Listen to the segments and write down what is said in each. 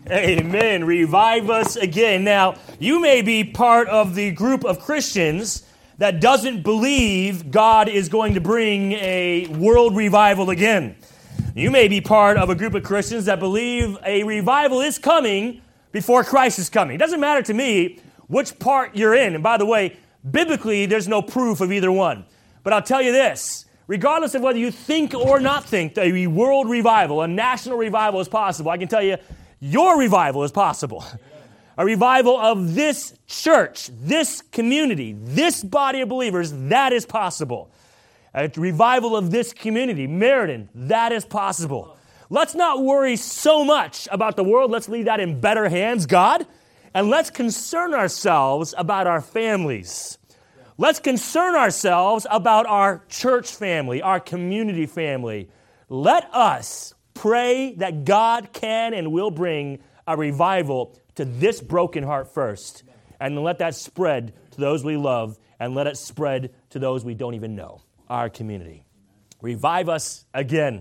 Amen. Revive us again. Now, you may be part of the group of Christians that doesn't believe God is going to bring a world revival again. You may be part of a group of Christians that believe a revival is coming before Christ is coming. It doesn't matter to me which part you're in. And by the way, biblically, there's no proof of either one. But I'll tell you this, regardless of whether you think or not think a world revival, a national revival is possible, I can tell you your revival is possible. A revival of this church, this community, this body of believers, that is possible. A revival of this community, Meriden, that is possible. Let's not worry so much about the world. Let's leave that in better hands, God. And let's concern ourselves about our families. Let's concern ourselves about our church family, our community family. Let us pray that God can and will bring a revival to this broken heart first. And let that spread to those we love, and let it spread to those we don't even know, our community. Revive us again.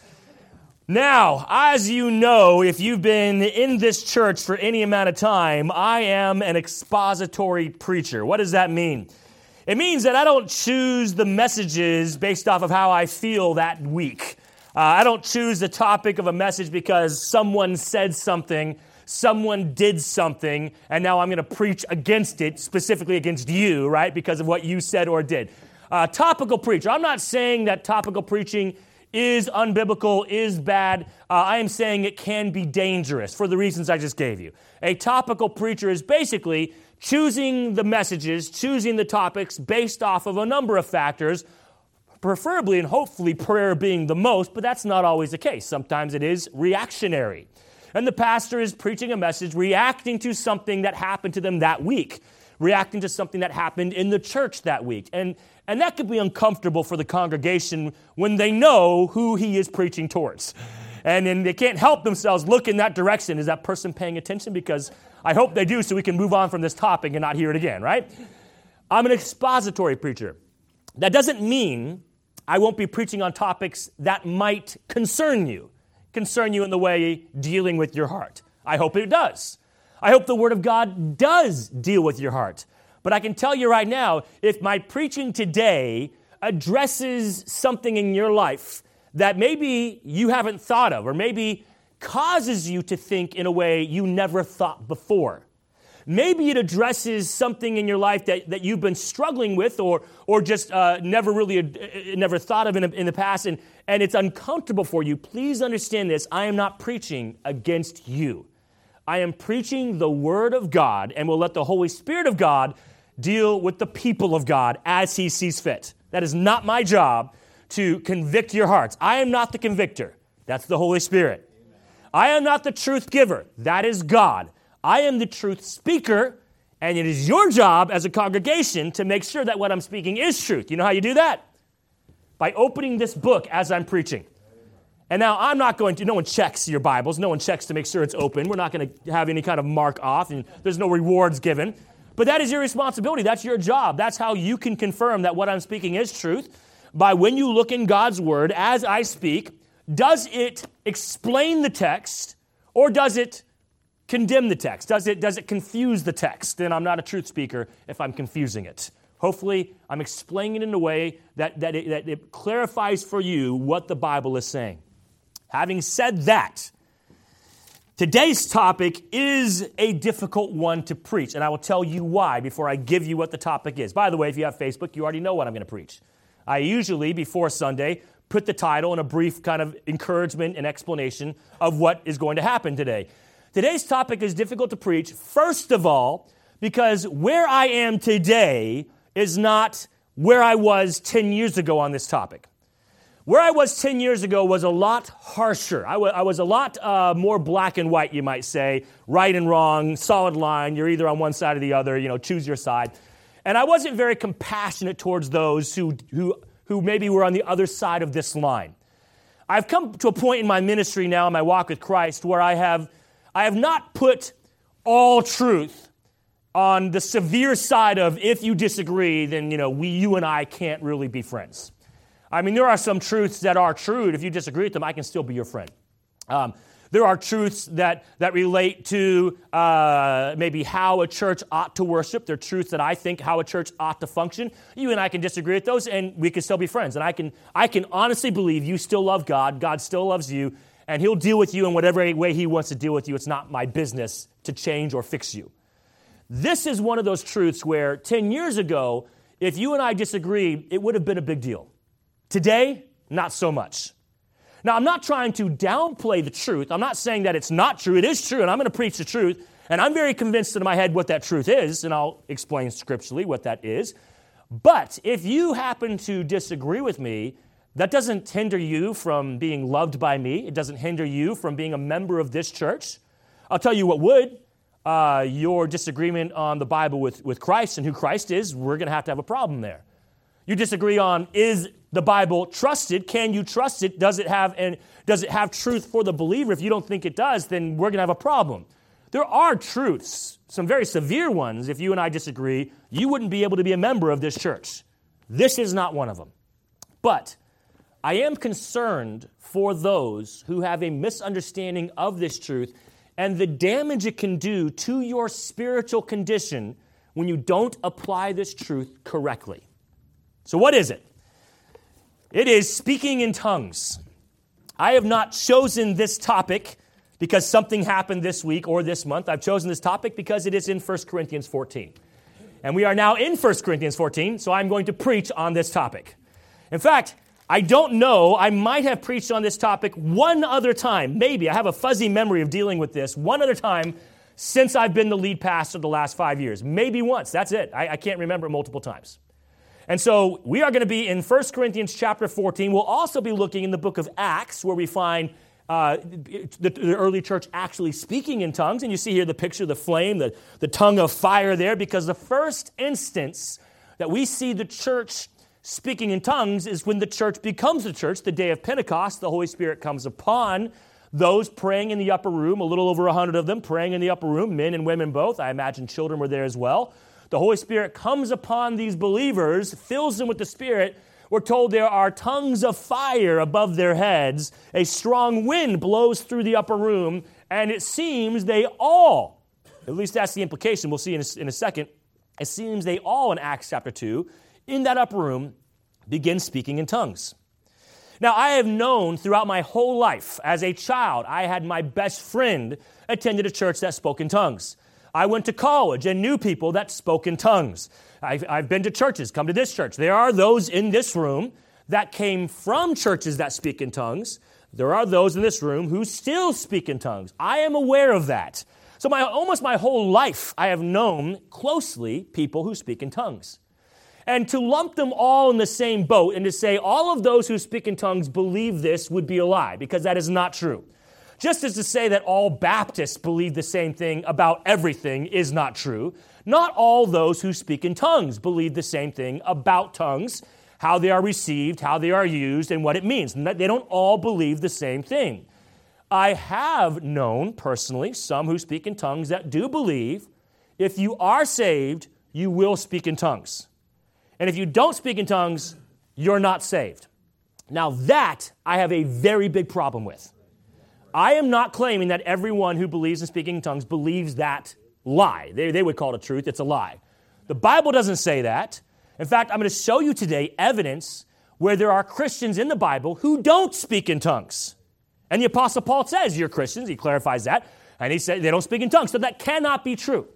Now, as you know, if you've been in this church for any amount of time, I am an expository preacher. What does that mean? It means that I don't choose the messages based off of how I feel that week. I don't choose the topic of a message because someone said something, someone did something, and now I'm going to preach against it, specifically against you, right, because of what you said or did. Topical preacher. I'm not saying that topical preaching is unbiblical, is bad. I am saying it can be dangerous for the reasons I just gave you. A topical preacher is basically choosing the messages, choosing the topics based off of a number of factors, preferably and hopefully prayer being the most, but that's not always the case. Sometimes it is reactionary. And the pastor is preaching a message reacting to something that happened to them that week, reacting to something that happened in the church that week. And that could be uncomfortable for the congregation when they know who he is preaching towards. And then they can't help themselves look in that direction. Is that person paying attention? Because I hope they do so we can move on from this topic and not hear it again, right? I'm an expository preacher. That doesn't mean I won't be preaching on topics that might concern you in the way dealing with your heart. I hope it does. I hope the Word of God does deal with your heart. But I can tell you right now, if my preaching today addresses something in your life that maybe you haven't thought of, or maybe causes you to think in a way you never thought before, maybe it addresses something in your life that you've been struggling with or just never thought of in the past, and it's uncomfortable for you, please understand this. I am not preaching against you. I am preaching the Word of God, and will let the Holy Spirit of God deal with the people of God as He sees fit. That is not my job to convict your hearts. I am not the convictor. That's the Holy Spirit. Amen. I am not the truth giver. That is God. I am the truth speaker, and it is your job as a congregation to make sure that what I'm speaking is truth. You know how you do that? By opening this book as I'm preaching. And now I'm not going to, no one checks your Bibles. No one checks to make sure it's open. We're not going to have any kind of mark off, and there's no rewards given. But that is your responsibility. That's your job. That's how you can confirm that what I'm speaking is truth. By when you look in God's Word as I speak, does it explain the text, or does it condemn the text? Does it confuse the text? Then I'm not a truth speaker if I'm confusing it. Hopefully, I'm explaining it in a way that it clarifies for you what the Bible is saying. Having said that, today's topic is a difficult one to preach, and I will tell you why before I give you what the topic is. By the way, if you have Facebook, you already know what I'm going to preach. I usually, before Sunday, put the title and a brief kind of encouragement and explanation of what is going to happen today. Today's topic is difficult to preach, first of all, because where I am today is not where I was 10 years ago on this topic. Where I was 10 years ago was a lot harsher. I was a lot more black and white, you might say, right and wrong, solid line. You're either on one side or the other, choose your side. And I wasn't very compassionate towards those who maybe were on the other side of this line. I've come to a point in my ministry now, in my walk with Christ, where I have not put all truth on the severe side of if you disagree, then you and I can't really be friends. I mean, there are some truths that are true, and if you disagree with them, I can still be your friend. There are truths that relate to maybe how a church ought to worship. There are truths that I think how a church ought to function. You and I can disagree with those, and we can still be friends. And I can honestly believe you still love God, God still loves you, and he'll deal with you in whatever way he wants to deal with you. It's not my business to change or fix you. This is one of those truths where 10 years ago, if you and I disagreed, it would have been a big deal. Today, not so much. Now, I'm not trying to downplay the truth. I'm not saying that it's not true. It is true, and I'm going to preach the truth. And I'm very convinced in my head what that truth is, and I'll explain scripturally what that is. But if you happen to disagree with me, that doesn't hinder you from being loved by me. It doesn't hinder you from being a member of this church. I'll tell you what would. Your disagreement on the Bible with Christ and who Christ is, we're going to have a problem there. You disagree on, is the Bible trusted? Can you trust it? Does it have truth for the believer? If you don't think it does, then we're going to have a problem. There are truths, some very severe ones. If you and I disagree, you wouldn't be able to be a member of this church. This is not one of them. But I am concerned for those who have a misunderstanding of this truth and the damage it can do to your spiritual condition when you don't apply this truth correctly. So what is it? It is speaking in tongues. I have not chosen this topic because something happened this week or this month. I've chosen this topic because it is in 1 Corinthians 14. And we are now in 1 Corinthians 14, so I'm going to preach on this topic. In fact, I don't know, I might have preached on this topic one other time. Maybe, I have a fuzzy memory of dealing with this one other time since I've been the lead pastor the last 5 years. Maybe once, that's it. I can't remember multiple times. And so we are going to be in 1 Corinthians chapter 14. We'll also be looking in the book of Acts where we find the early church actually speaking in tongues. And you see here the picture of the flame, the tongue of fire there, because the first instance that we see the church speaking in tongues is when the church becomes the church, the day of Pentecost. The Holy Spirit comes upon those praying in the upper room, a little over 100 of them praying in the upper room, men and women both. I imagine children were there as well. The Holy Spirit comes upon these believers, fills them with the Spirit. We're told there are tongues of fire above their heads. A strong wind blows through the upper room, and it seems they all, at least that's the implication, we'll see in a second, it seems they all in Acts chapter 2, in that upper room, begin speaking in tongues. Now, I have known throughout my whole life, as a child, I had my best friend attended a church that spoke in tongues. I went to college and knew people that spoke in tongues. I've been to churches, come to this church. There are those in this room that came from churches that speak in tongues. There are those in this room who still speak in tongues. I am aware of that. So almost my whole life, I have known closely people who speak in tongues. And to lump them all in the same boat and to say all of those who speak in tongues believe this would be a lie, because that is not true. Just as to say that all Baptists believe the same thing about everything is not true. Not all those who speak in tongues believe the same thing about tongues, how they are received, how they are used, and what it means. They don't all believe the same thing. I have known personally some who speak in tongues that do believe if you are saved, you will speak in tongues. And if you don't speak in tongues, you're not saved. Now that I have a very big problem with. I am not claiming that everyone who believes in speaking in tongues believes that lie. They would call it truth. It's a lie. The Bible doesn't say that. In fact, I'm going to show you today evidence where there are Christians in the Bible who don't speak in tongues. And the Apostle Paul says, you're Christians. He clarifies that. And he said they don't speak in tongues. So that cannot be true.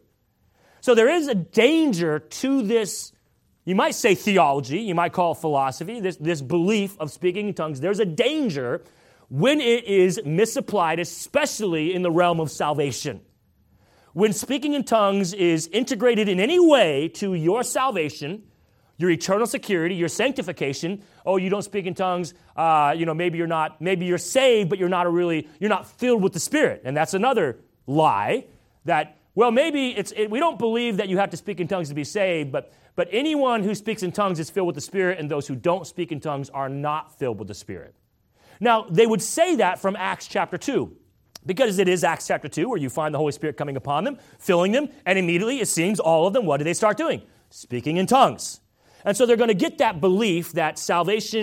So there is a danger to this, you might say theology, you might call it philosophy, this belief of speaking in tongues. There's a danger when it is misapplied, especially in the realm of salvation. When speaking in tongues is integrated in any way to your salvation, your eternal security, your sanctification. Oh, you don't speak in tongues. Maybe you're saved, but you're not filled with the Spirit. And that's another lie that, well, maybe we don't believe that you have to speak in tongues to be saved, but anyone who speaks in tongues is filled with the Spirit, and those who don't speak in tongues are not filled with the Spirit. Now, they would say that from Acts chapter 2, because it is Acts chapter 2 where you find the Holy Spirit coming upon them, filling them, and immediately it seems all of them, what do they start doing? Speaking in tongues. And so they're going to get that belief that salvation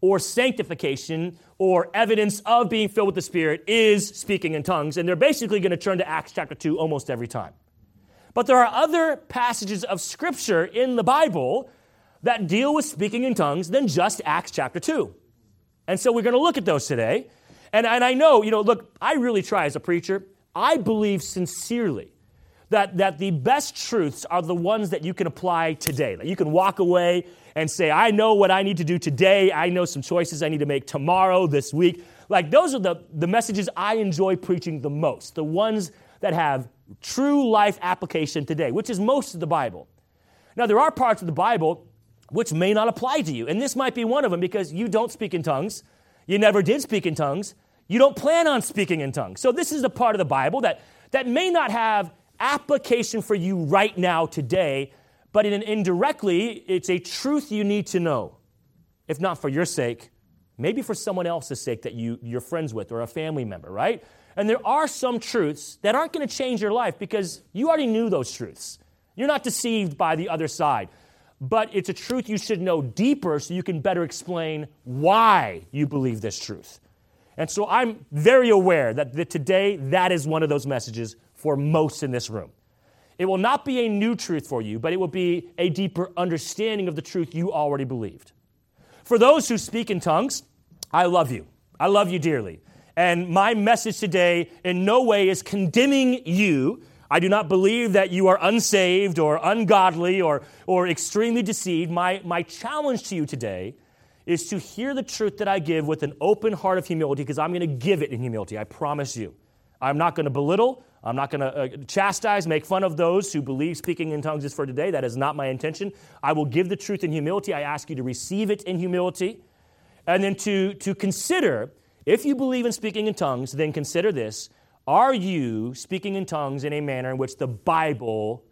or sanctification or evidence of being filled with the Spirit is speaking in tongues, and they're basically going to turn to Acts chapter 2 almost every time. But there are other passages of Scripture in the Bible that deal with speaking in tongues than just Acts chapter 2. And so we're going to look at those today. And I know, look, I really try as a preacher. I believe sincerely that the best truths are the ones that you can apply today. That you can walk away and say, I know what I need to do today. I know some choices I need to make tomorrow, this week. Like, those are the messages I enjoy preaching the most. The ones that have true life application today, which is most of the Bible. Now, there are parts of the Bible which may not apply to you. And this might be one of them because you don't speak in tongues. You never did speak in tongues. You don't plan on speaking in tongues. So this is the part of the Bible that may not have application for you right now today, but indirectly, it's a truth you need to know. If not for your sake, maybe for someone else's sake that you're friends with or a family member, right? And there are some truths that aren't going to change your life because you already knew those truths. You're not deceived by the other side. But it's a truth you should know deeper so you can better explain why you believe this truth. And so I'm very aware that today that is one of those messages for most in this room. It will not be a new truth for you, but it will be a deeper understanding of the truth you already believed. For those who speak in tongues, I love you. I love you dearly. And my message today in no way is condemning you. I do not believe that you are unsaved or ungodly or extremely deceived. My challenge to you today is to hear the truth that I give with an open heart of humility, because I'm going to give it in humility, I promise you. I'm not going to belittle. I'm not going to chastise, make fun of those who believe speaking in tongues is for today. That is not my intention. I will give the truth in humility. I ask you to receive it in humility. And then to consider, if you believe in speaking in tongues, then consider this. Are you speaking in tongues in a manner in which the Bible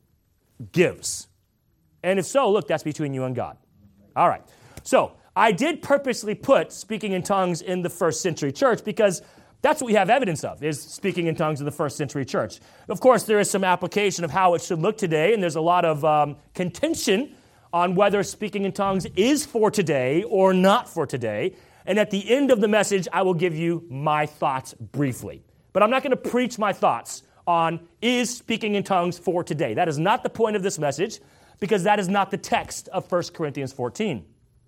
gives? And if so, look, that's between you and God. All right. So I did purposely put speaking in tongues in the first century church because that's what we have evidence of, is speaking in tongues in the first century church. Of course, there is some application of how it should look today, and there's a lot of contention on whether speaking in tongues is for today or not for today. And at the end of the message, I will give you my thoughts briefly. But I'm not going to preach my thoughts on is speaking in tongues for today. That is not the point of this message, because that is not the text of 1 Corinthians 14.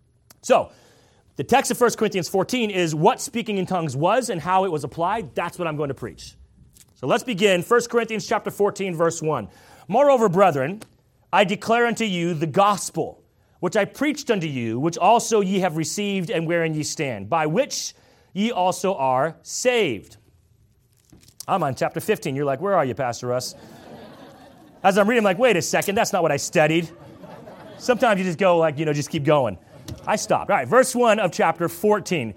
So, the text of 1 Corinthians 14 is what speaking in tongues was and how it was applied. That's what I'm going to preach. So let's begin. 1 Corinthians chapter 14, verse 1. Moreover, brethren, I declare unto you the gospel, which I preached unto you, which also ye have received and wherein ye stand, by which ye also are saved. I'm on chapter 15. You're like, where are you, Pastor Russ? As I'm reading, I'm like, wait a second, that's not what I studied. Sometimes you just go like, just keep going. I stopped. All right, verse 1 of chapter 14.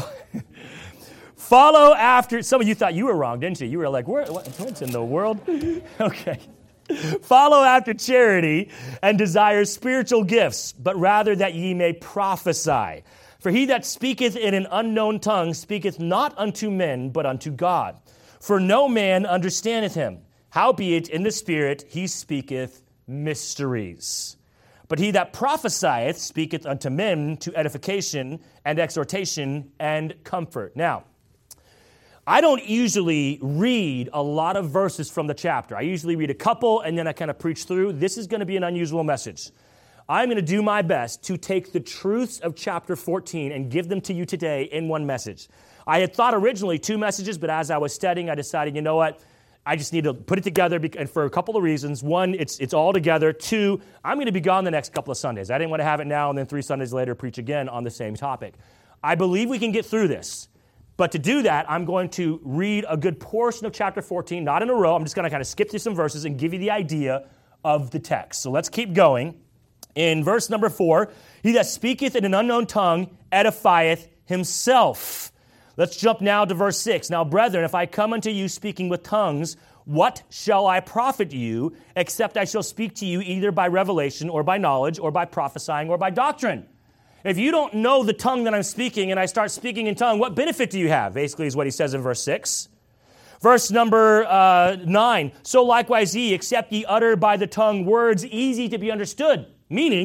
Follow after, some of you thought you were wrong, didn't you? You were like, what's in the world? Okay. Follow after charity and desire spiritual gifts, but rather that ye may prophesy. For he that speaketh in an unknown tongue speaketh not unto men, but unto God. For no man understandeth him. Howbeit in the Spirit he speaketh mysteries. But he that prophesieth speaketh unto men to edification and exhortation and comfort. Now, I don't usually read a lot of verses from the chapter. I usually read a couple and then I kind of preach through. This is going to be an unusual message. I'm going to do my best to take the truths of chapter 14 and give them to you today in one message. I had thought originally 2 messages, but as I was studying, I decided, you know what? I just need to put it together and for a couple of reasons. 1, it's all together. 2, I'm going to be gone the next couple of Sundays. I didn't want to have it now and then 3 Sundays later preach again on the same topic. I believe we can get through this. But to do that, I'm going to read a good portion of chapter 14, not in a row. I'm just going to kind of skip through some verses and give you the idea of the text. So let's keep going. In verse number 4, he that speaketh in an unknown tongue edifieth himself. Let's jump now to verse 6. Now, brethren, if I come unto you speaking with tongues, what shall I profit you, except I shall speak to you either by revelation or by knowledge or by prophesying or by doctrine? If you don't know the tongue that I'm speaking and I start speaking in tongue, what benefit do you have? Basically is what he says in verse 6. Verse number 9. So likewise ye, except ye utter by the tongue words easy to be understood. Meaning,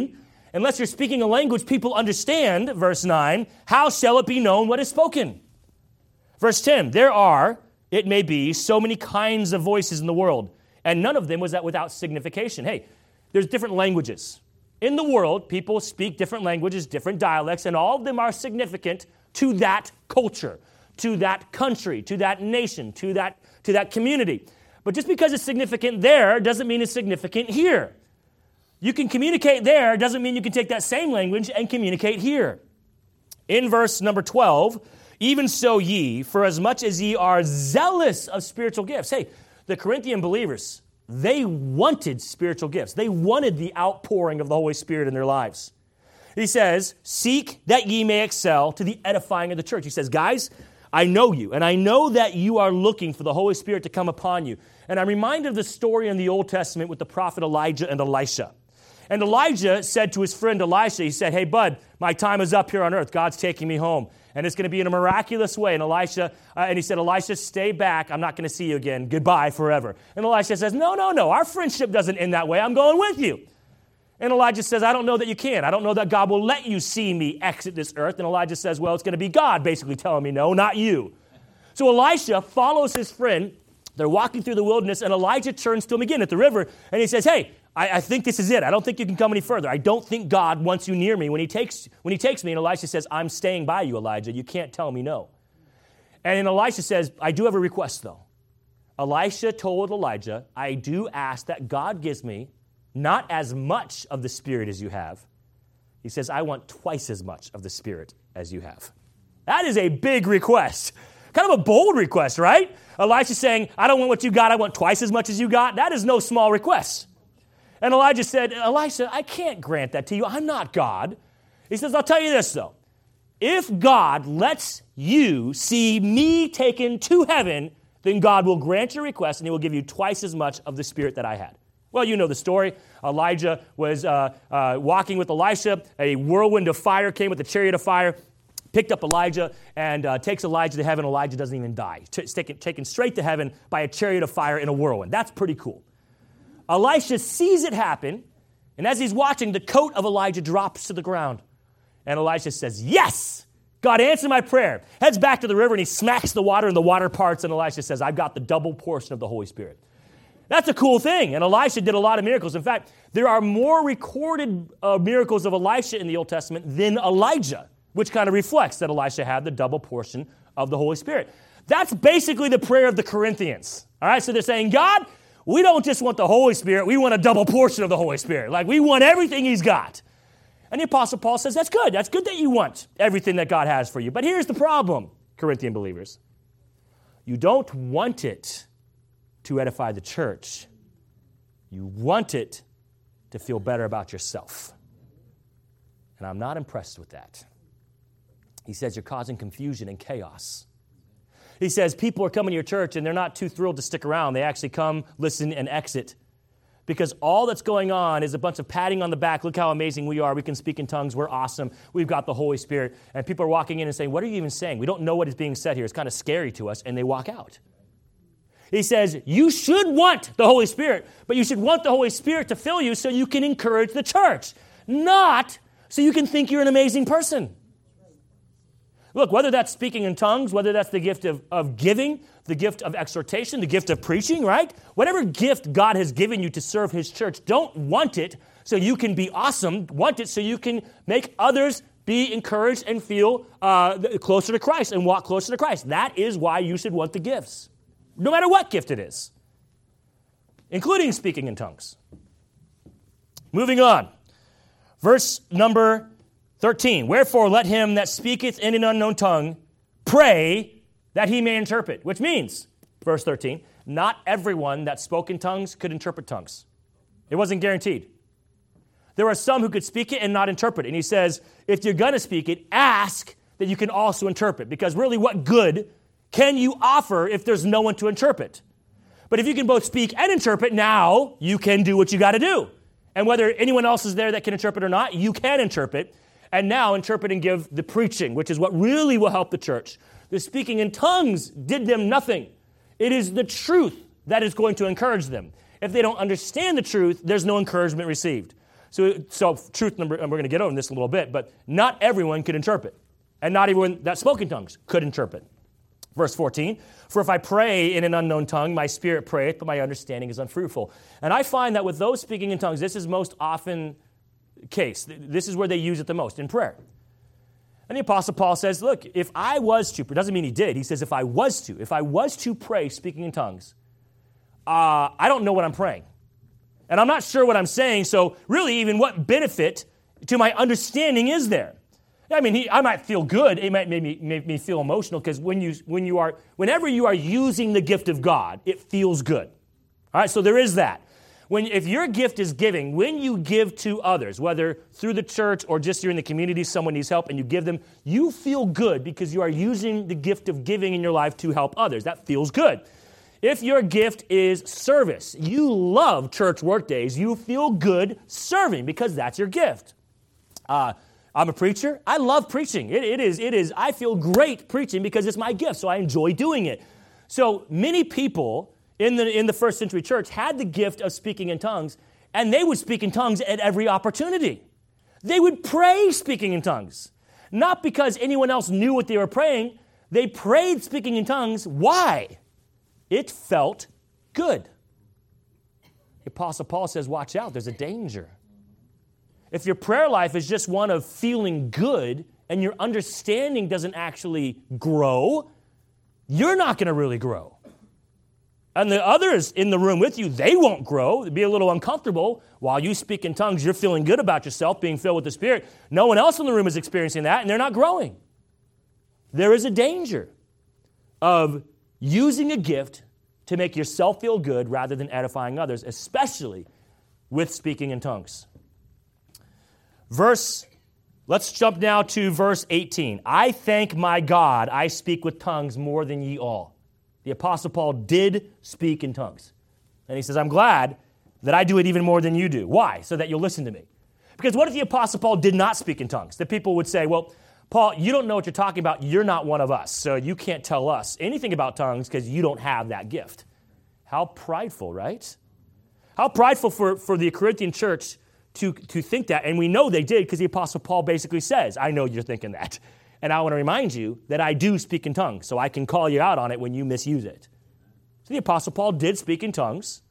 Unless you're speaking a language people understand, verse 9, how shall it be known what is spoken? Verse 10, there are, it may be, so many kinds of voices in the world, and none of them was that without signification. Hey, there's different languages. In the world, people speak different languages, different dialects, and all of them are significant to that culture, to that country, to that nation, to that community. But just because it's significant there doesn't mean it's significant here. You can communicate there, doesn't mean you can take that same language and communicate here. In verse number 12, even so ye, for as much as ye are zealous of spiritual gifts. Hey, the Corinthian believers, they wanted spiritual gifts. They wanted the outpouring of the Holy Spirit in their lives. He says, seek that ye may excel to the edifying of the church. He says, guys, I know you, and I know that you are looking for the Holy Spirit to come upon you. And I'm reminded of the story in the Old Testament with the prophet Elijah and Elisha. And Elijah said to his friend Elisha, he said, hey, bud, my time is up here on earth. God's taking me home. And it's going to be in a miraculous way. And he said, Elisha, stay back. I'm not going to see you again. Goodbye forever. And Elisha says, no. Our friendship doesn't end that way. I'm going with you. And Elijah says, I don't know that you can. I don't know that God will let you see me exit this earth. And Elijah says, well, it's going to be God basically telling me no, not you. So Elisha follows his friend. They're walking through the wilderness, and Elijah turns to him again at the river, and he says, hey, I think this is it. I don't think you can come any further. I don't think God wants you near me when he takes me. And Elisha says, I'm staying by you, Elijah. You can't tell me no. And then Elisha says, I do have a request, though. Elisha told Elijah, I do ask that God gives me not as much of the Spirit as you have. He says, I want twice as much of the Spirit as you have. That is a big request. Kind of a bold request, right? Elisha's saying, I don't want what you got. I want twice as much as you got. That is no small request. And Elijah said, Elisha, I can't grant that to you. I'm not God. He says, I'll tell you this, though. If God lets you see me taken to heaven, then God will grant your request, and he will give you twice as much of the Spirit that I had. Well, you know the story. Elijah was walking with Elisha. A whirlwind of fire came with a chariot of fire, picked up Elijah, and takes Elijah to heaven. Elijah doesn't even die. It's taken straight to heaven by a chariot of fire in a whirlwind. That's pretty cool. Elisha sees it happen, and as he's watching, the coat of Elijah drops to the ground. And Elisha says, yes, God answered my prayer. Heads back to the river, and he smacks the water, and the water parts, and Elisha says, I've got the double portion of the Holy Spirit. That's a cool thing, and Elisha did a lot of miracles. In fact, there are more recorded miracles of Elisha in the Old Testament than Elijah, which kind of reflects that Elisha had the double portion of the Holy Spirit. That's basically the prayer of the Corinthians. All right, so they're saying, God, we don't just want the Holy Spirit, we want a double portion of the Holy Spirit. Like, we want everything he's got. And the Apostle Paul says, that's good. That's good that you want everything that God has for you. But here's the problem, Corinthian believers. You don't want it to edify the church. You want it to feel better about yourself. And I'm not impressed with that. He says you're causing confusion and chaos. He says people are coming to your church and they're not too thrilled to stick around. They actually come, listen, and exit. Because all that's going on is a bunch of patting on the back. Look how amazing we are. We can speak in tongues. We're awesome. We've got the Holy Spirit. And people are walking in and saying, what are you even saying? We don't know what is being said here. It's kind of scary to us. And they walk out. He says, you should want the Holy Spirit, but you should want the Holy Spirit to fill you so you can encourage the church, not so you can think you're an amazing person. Look, whether that's speaking in tongues, whether that's the gift of giving, the gift of exhortation, the gift of preaching, right? Whatever gift God has given you to serve his church, don't want it so you can be awesome. Want it so you can make others be encouraged and feel closer to Christ and walk closer to Christ. That is why you should want the gifts, no matter what gift it is, including speaking in tongues. Moving on. Verse number 13, wherefore let him that speaketh in an unknown tongue pray that he may interpret, which means, verse 13, not everyone that spoke in tongues could interpret tongues. It wasn't guaranteed. There are some who could speak it and not interpret it. And he says, if you're going to speak it, ask that you can also interpret, because really what good can you offer if there's no one to interpret? But if you can both speak and interpret, now you can do what you got to do. And whether anyone else is there that can interpret or not, you can interpret. And now interpret and give the preaching, which is what really will help the church. The speaking in tongues did them nothing. It is the truth that is going to encourage them. If they don't understand the truth, there's no encouragement received. So truth number, and we're going to get over this in a little bit, but not everyone could interpret. And not everyone that spoke in tongues could interpret. Verse 14, for if I pray in an unknown tongue, my spirit prayeth, but my understanding is unfruitful. And I find that with those speaking in tongues, this is most often the case. This is where they use it the most, in prayer. And the Apostle Paul says, look, if I was to, it doesn't mean he did. He says, if I was to pray speaking in tongues, I don't know what I'm praying. And I'm not sure what I'm saying, so really even what benefit to my understanding is there? I mean, I might feel good. It might make me feel emotional because whenever you are using the gift of God, it feels good. All right, so there is that. If your gift is giving, when you give to others, whether through the church or just you're in the community, someone needs help and you give them, you feel good because you are using the gift of giving in your life to help others. That feels good. If your gift is service, you love church work days, you feel good serving because that's your gift. I'm a preacher. I love preaching. It is. I feel great preaching because it's my gift, so I enjoy doing it. So many people in the first century church had the gift of speaking in tongues, and they would speak in tongues at every opportunity. They would pray speaking in tongues. Not because anyone else knew what they were praying. They prayed speaking in tongues. Why? It felt good. The Apostle Paul says, watch out, there's a danger. If your prayer life is just one of feeling good and your understanding doesn't actually grow, you're not going to really grow. And the others in the room with you, they won't grow. They'll be a little uncomfortable. While you speak in tongues, you're feeling good about yourself, being filled with the Spirit. No one else in the room is experiencing that, and they're not growing. There is a danger of using a gift to make yourself feel good rather than edifying others, especially with speaking in tongues. Let's jump now to verse 18. I thank my God, I speak with tongues more than ye all. The Apostle Paul did speak in tongues. And he says, I'm glad that I do it even more than you do. Why? So that you'll listen to me. Because what if the Apostle Paul did not speak in tongues? The people would say, well, Paul, you don't know what you're talking about. You're not one of us, so you can't tell us anything about tongues because you don't have that gift. How prideful, right? How prideful for the Corinthian church to think that, and we know they did because the Apostle Paul basically says, I know you're thinking that, and I want to remind you that I do speak in tongues, so I can call you out on it when you misuse it. So the Apostle Paul did speak in tongues,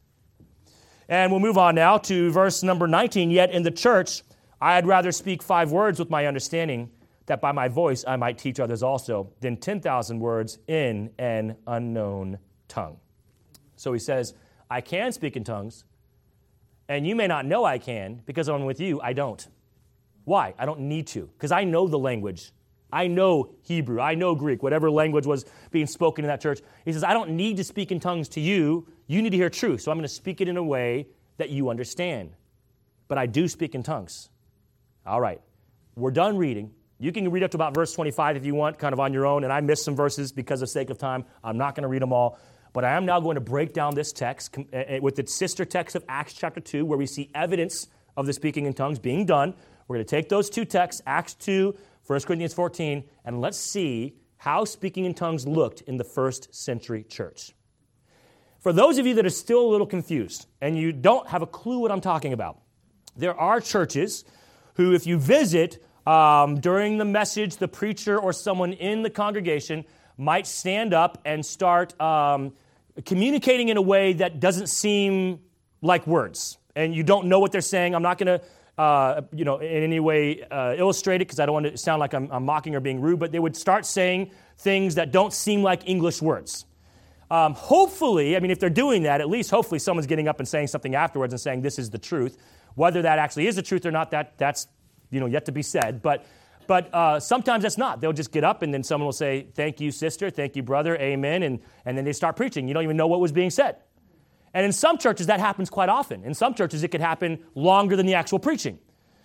and we'll move on now to verse number 19. Yet in the church, I had rather speak 5 words with my understanding, that by my voice I might teach others also, than 10,000 words in an unknown tongue. So he says, I can speak in tongues, and you may not know I can, because when I'm with you, I don't. Why? I don't need to, because I know the language. I know Hebrew. I know Greek, whatever language was being spoken in that church. He says, I don't need to speak in tongues to you. You need to hear truth, so I'm going to speak it in a way that you understand. But I do speak in tongues. All right, we're done reading. You can read up to about verse 25 if you want, kind of on your own, and I missed some verses because of sake of time. I'm not going to read them all. But I am now going to break down this text with its sister text of Acts chapter 2, where we see evidence of the speaking in tongues being done. We're going to take those 2 texts, Acts 2, 1 Corinthians 14, and let's see how speaking in tongues looked in the first century church. For those of you that are still a little confused and you don't have a clue what I'm talking about, there are churches who, if you visit during the message, the preacher or someone in the congregation might stand up and start communicating in a way that doesn't seem like words. And you don't know what they're saying. I'm not going to, in any way illustrate it because I don't want to sound like I'm mocking or being rude, but they would start saying things that don't seem like English words. Hopefully, if they're doing that, at least hopefully someone's getting up and saying something afterwards and saying this is the truth. Whether that actually is the truth or not, that's yet to be said. But sometimes that's not. They'll just get up and then someone will say, thank you, sister, thank you, brother, amen, and then they start preaching. You don't even know what was being said. And in some churches, that happens quite often. In some churches, it could happen longer than the actual preaching.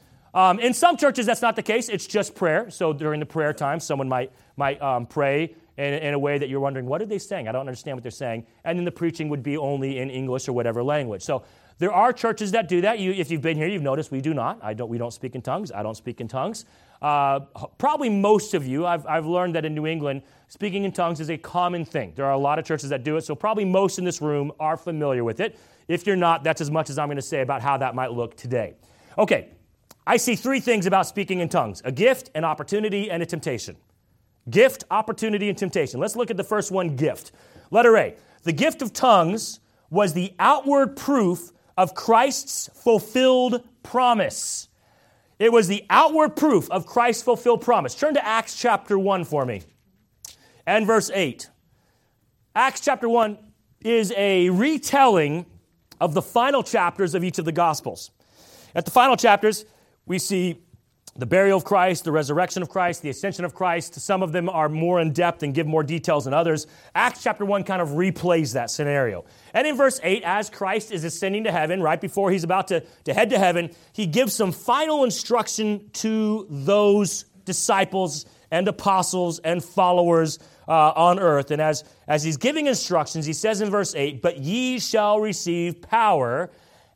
In some churches, that's not the case. It's just prayer. So during the prayer time, someone might pray in a way that you're wondering, what are they saying? I don't understand what they're saying. And then the preaching would be only in English or whatever language. So there are churches that do that. If you've been here, you've noticed we do not. We don't speak in tongues. I don't speak in tongues. Probably most of you, I've learned that in New England, speaking in tongues is a common thing. There are a lot of churches that do it, so probably most in this room are familiar with it. If you're not, that's as much as I'm going to say about how that might look today. Okay, I see three things about speaking in tongues: a gift, an opportunity, and a temptation. Gift, opportunity, and temptation. Let's look at the first one, gift. Letter A. The gift of tongues was the outward proof of Christ's fulfilled promise. It was the outward proof of Christ's fulfilled promise. Turn to Acts chapter 1 for me and verse 8. Acts chapter 1 is a retelling of the final chapters of each of the Gospels. At the final chapters, we see the burial of Christ, the resurrection of Christ, the ascension of Christ. Some of them are more in depth and give more details than others. Acts chapter 1 kind of replays that scenario. And in verse 8, as Christ is ascending to heaven, right before he's about to head to heaven, he gives some final instruction to those disciples and apostles and followers on earth. And as he's giving instructions, he says in verse 8, "But ye shall receive power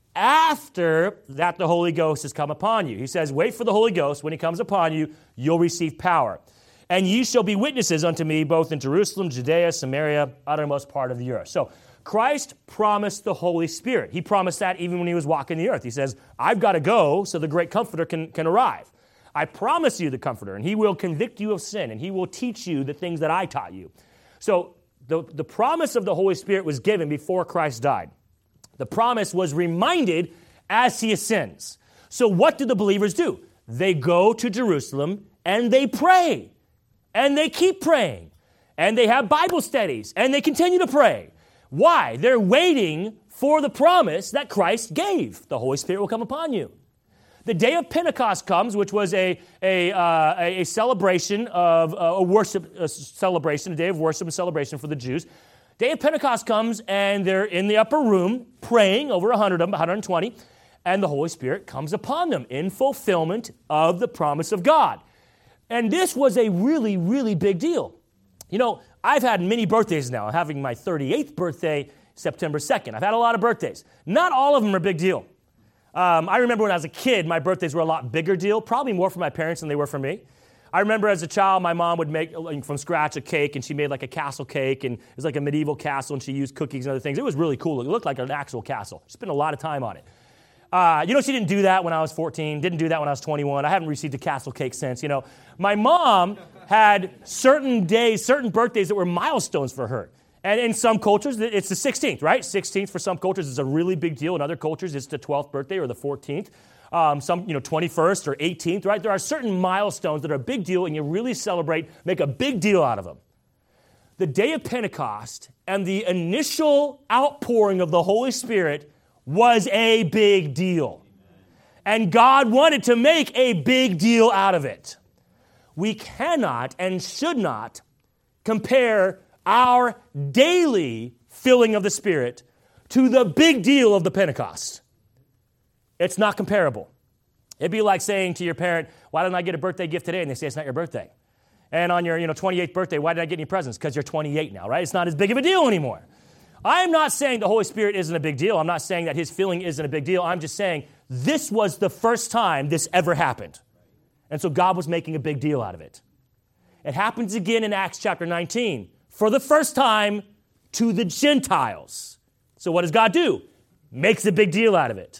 after that the Holy Ghost has come upon you." He says, wait for the Holy Ghost. When he comes upon you, you'll receive power. "And ye shall be witnesses unto me both in Jerusalem, Judea, Samaria, uttermost part of the earth." So Christ promised the Holy Spirit. He promised that even when he was walking the earth. He says, I've got to go so the great Comforter can arrive. I promise you the Comforter, and he will convict you of sin, and he will teach you the things that I taught you. So the promise of the Holy Spirit was given before Christ died. The promise was reminded as he ascends. So what do the believers do? They go to Jerusalem and they pray. And they keep praying. And they have Bible studies. And they continue to pray. Why? They're waiting for the promise that Christ gave. The Holy Spirit will come upon you. The day of Pentecost comes, which was a celebration of a worship celebration, a day of worship and celebration for the Jews. Day of Pentecost comes, and they're in the upper room praying, over 100 of them, 120, and the Holy Spirit comes upon them in fulfillment of the promise of God. And this was a really, really big deal. You know, I've had many birthdays now. I'm having my 38th birthday September 2nd. I've had a lot of birthdays. Not all of them are a big deal. I remember when I was a kid, my birthdays were a lot bigger deal, probably more for my parents than they were for me. I remember as a child, my mom would make from scratch a cake, and she made like a castle cake, and it was like a medieval castle, and she used cookies and other things. It was really cool. It looked like an actual castle. She spent a lot of time on it. She didn't do that when I was 14, didn't do that when I was 21. I haven't received a castle cake since, My mom had certain days, certain birthdays that were milestones for her. And in some cultures, it's the 16th, right? 16th for some cultures is a really big deal. In other cultures, it's the 12th birthday or the 14th. Some, 21st or 18th, right? There are certain milestones that are a big deal, and you really celebrate, make a big deal out of them. The day of Pentecost and the initial outpouring of the Holy Spirit was a big deal. And God wanted to make a big deal out of it. We cannot and should not compare our daily filling of the Spirit to the big deal of the Pentecost. It's not comparable. It'd be like saying to your parent, why didn't I get a birthday gift today? And they say, it's not your birthday. And on your 28th birthday, why did I get any presents? Because you're 28 now, right? It's not as big of a deal anymore. I'm not saying the Holy Spirit isn't a big deal. I'm not saying that his filling isn't a big deal. I'm just saying this was the first time this ever happened. And so God was making a big deal out of it. It happens again in Acts chapter 19. For the first time to the Gentiles. So what does God do? Makes a big deal out of it.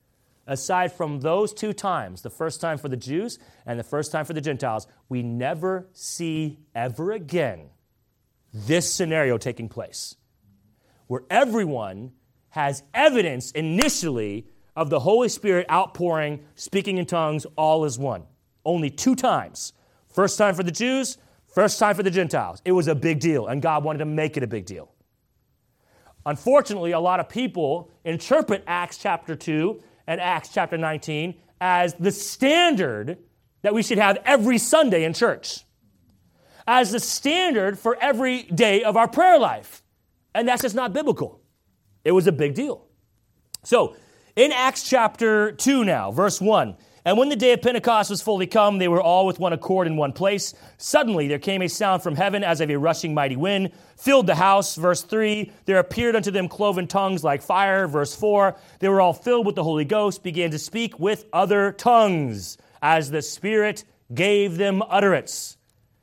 Aside from those two times, the first time for the Jews and the first time for the Gentiles, we never see ever again this scenario taking place, where everyone has evidence initially of the Holy Spirit outpouring, speaking in tongues, all as one. Only two times. First time for the Jews, first time for the Gentiles. It was a big deal, and God wanted to make it a big deal. Unfortunately, a lot of people interpret Acts chapter 2 and Acts chapter 19 as the standard that we should have every Sunday in church, as the standard for every day of our prayer life. And that's just not biblical. It was a big deal. So, in Acts chapter 2 now, verse 1, "And when the day of Pentecost was fully come, they were all with one accord in one place. Suddenly there came a sound from heaven as of a rushing mighty wind, filled the house." Verse 3, "There appeared unto them cloven tongues like fire." Verse 4, "They were all filled with the Holy Ghost, began to speak with other tongues, as the Spirit gave them utterance."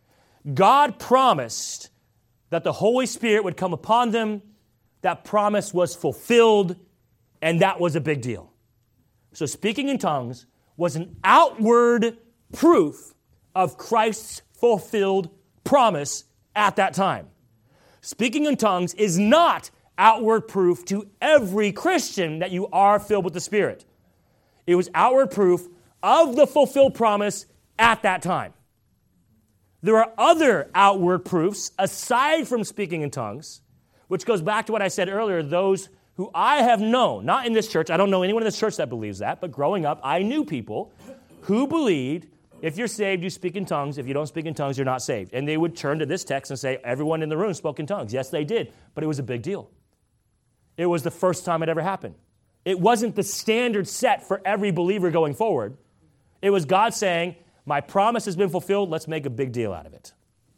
God promised that the Holy Spirit would come upon them. That promise was fulfilled, and that was a big deal. So speaking in tongues was an outward proof of Christ's fulfilled promise at that time. Speaking in tongues is not outward proof to every Christian that you are filled with the Spirit. It was outward proof of the fulfilled promise at that time. There are other outward proofs aside from speaking in tongues, which goes back to what I said earlier, those who I have known, not in this church, I don't know anyone in this church that believes that, but growing up, I knew people who believed if you're saved, you speak in tongues. If you don't speak in tongues, you're not saved. And they would turn to this text and say, everyone in the room spoke in tongues. Yes, they did, but it was a big deal. It was the first time it ever happened. It wasn't the standard set for every believer going forward. It was God saying, my promise has been fulfilled. Let's make a big deal out of it.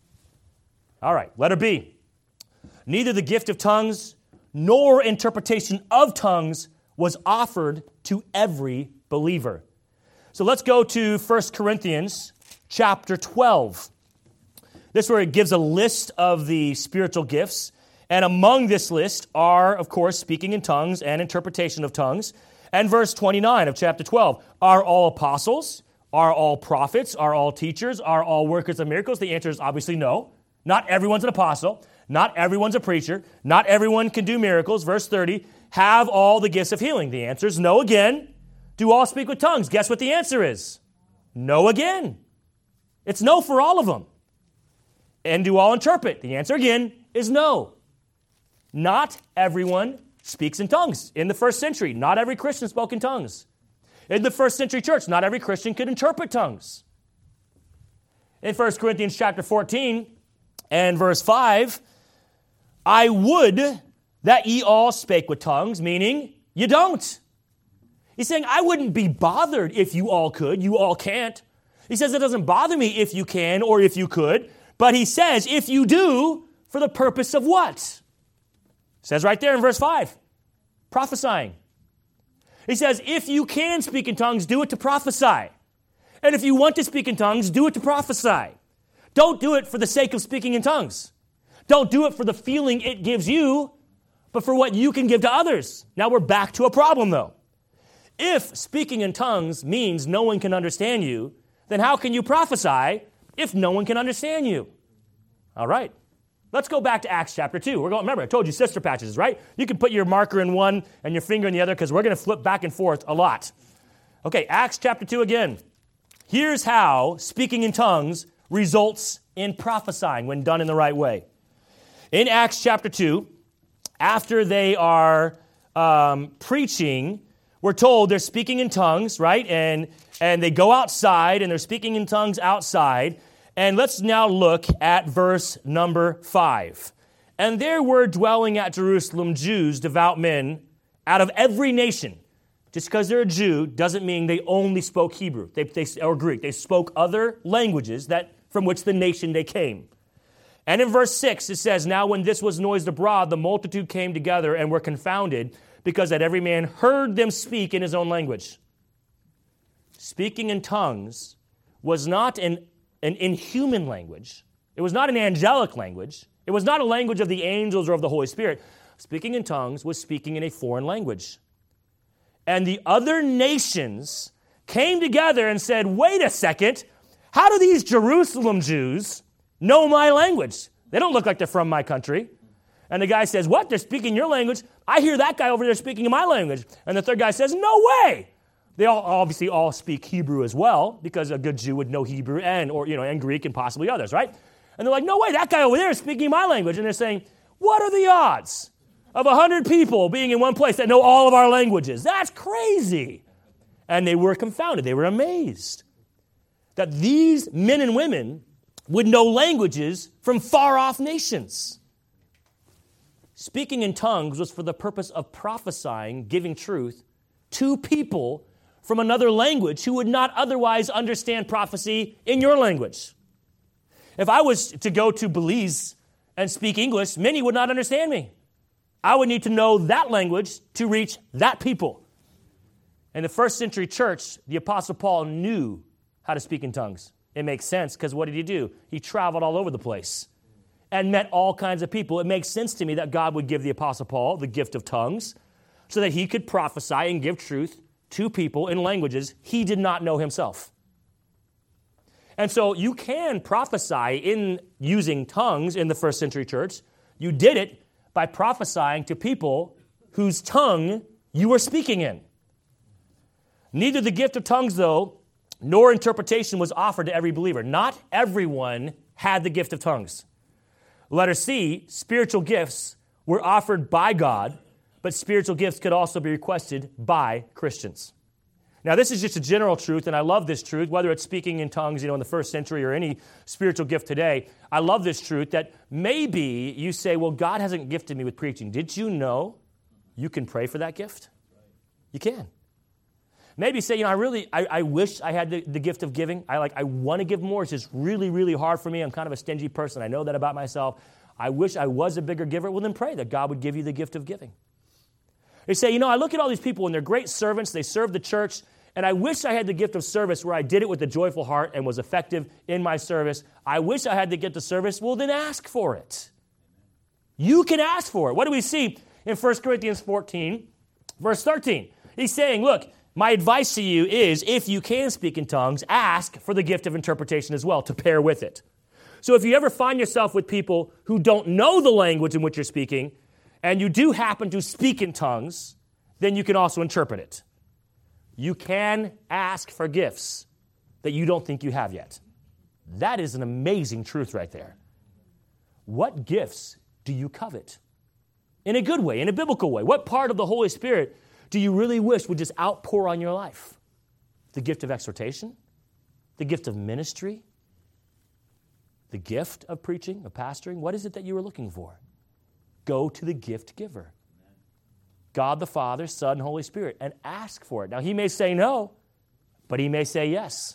All right, letter B. Neither the gift of tongues nor interpretation of tongues was offered to every believer. So let's go to 1 Corinthians chapter 12. This is where it gives a list of the spiritual gifts. And among this list are, of course, speaking in tongues and interpretation of tongues. And verse 29 of chapter 12, are all apostles? Are all prophets? Are all teachers? Are all workers of miracles? The answer is obviously no. Not everyone's an apostle. Not everyone's a preacher. Not everyone can do miracles. Verse 30, have all the gifts of healing? The answer is no again. Do all speak with tongues? Guess what the answer is? No again. It's no for all of them. And do all interpret? The answer again is no. Not everyone speaks in tongues. In the first century, not every Christian spoke in tongues. In the first century church, not every Christian could interpret tongues. In 1 Corinthians chapter 14 and verse 5, I would that ye all spake with tongues, meaning you don't. He's saying, I wouldn't be bothered if you all could. You all can't. He says, it doesn't bother me if you can or if you could. But he says, if you do, for the purpose of what? It says right there in verse 5, prophesying. He says, if you can speak in tongues, do it to prophesy. And if you want to speak in tongues, do it to prophesy. Don't do it for the sake of speaking in tongues. Don't do it for the feeling it gives you, but for what you can give to others. Now we're back to a problem, though. If speaking in tongues means no one can understand you, then how can you prophesy if no one can understand you? All right. Let's go back to Acts chapter 2. Remember, I told you sister patches, right? You can put your marker in one and your finger in the other because we're going to flip back and forth a lot. Okay, Acts chapter 2 again. Here's how speaking in tongues results in prophesying when done in the right way. In Acts chapter 2, after they are preaching, we're told they're speaking in tongues, right? And they go outside and they're speaking in tongues outside. And let's now look at verse number 5. And there were dwelling at Jerusalem Jews, devout men, out of every nation. Just because they're a Jew doesn't mean they only spoke Hebrew or Greek. They spoke other languages from which the nation they came. And in verse 6 it says, now when this was noised abroad, the multitude came together and were confounded, because that every man heard them speak in his own language. Speaking in tongues was not an inhuman language. It was not an angelic language. It was not a language of the angels or of the Holy Spirit. Speaking in tongues was speaking in a foreign language. And the other nations came together and said, wait a second, how do these Jerusalem Jews know my language? They don't look like they're from my country. And the guy says, what? They're speaking your language? I hear that guy over there speaking in my language. And the third guy says, no way. They obviously all speak Hebrew as well, because a good Jew would know Hebrew and Greek and possibly others, right? And they're like, no way, that guy over there is speaking my language. And they're saying, what are the odds of 100 people being in one place that know all of our languages? That's crazy. And they were confounded. They were amazed that these men and women would know languages from far-off nations. Speaking in tongues was for the purpose of prophesying, giving truth to people from another language who would not otherwise understand prophecy in your language. If I was to go to Belize and speak English, many would not understand me. I would need to know that language to reach that people. In the first century church, the Apostle Paul knew how to speak in tongues. It makes sense, because what did he do? He traveled all over the place and met all kinds of people. It makes sense to me that God would give the Apostle Paul the gift of tongues so that he could prophesy and give truth to people in languages he did not know himself. And so you can prophesy in using tongues in the first century church. You did it by prophesying to people whose tongue you were speaking in. Neither the gift of tongues, though, nor interpretation was offered to every believer. Not everyone had the gift of tongues. Letter C, spiritual gifts were offered by God, but spiritual gifts could also be requested by Christians. Now, this is just a general truth, and I love this truth, whether it's speaking in tongues, in the first century or any spiritual gift today. I love this truth that maybe you say, well, God hasn't gifted me with preaching. Did you know you can pray for that gift? You can. Maybe you say, I wish I had the gift of giving. I want to give more. It's just really, really hard for me. I'm kind of a stingy person. I know that about myself. I wish I was a bigger giver. Well, then pray that God would give you the gift of giving. They say, I look at all these people and they're great servants. They serve the church. And I wish I had the gift of service where I did it with a joyful heart and was effective in my service. I wish I had the gift of service. Well, then ask for it. You can ask for it. What do we see in 1 Corinthians 14, verse 13? He's saying, look, my advice to you is if you can speak in tongues, ask for the gift of interpretation as well to pair with it. So if you ever find yourself with people who don't know the language in which you're speaking, and you do happen to speak in tongues, then you can also interpret it. You can ask for gifts that you don't think you have yet. That is an amazing truth right there. What gifts do you covet? In a good way, in a biblical way. What part of the Holy Spirit do you really wish would just outpour on your life? The gift of exhortation? The gift of ministry? The gift of preaching, of pastoring? What is it that you are looking for? Go to the gift giver. God the Father, Son, and Holy Spirit, and ask for it. Now, he may say no, but he may say yes.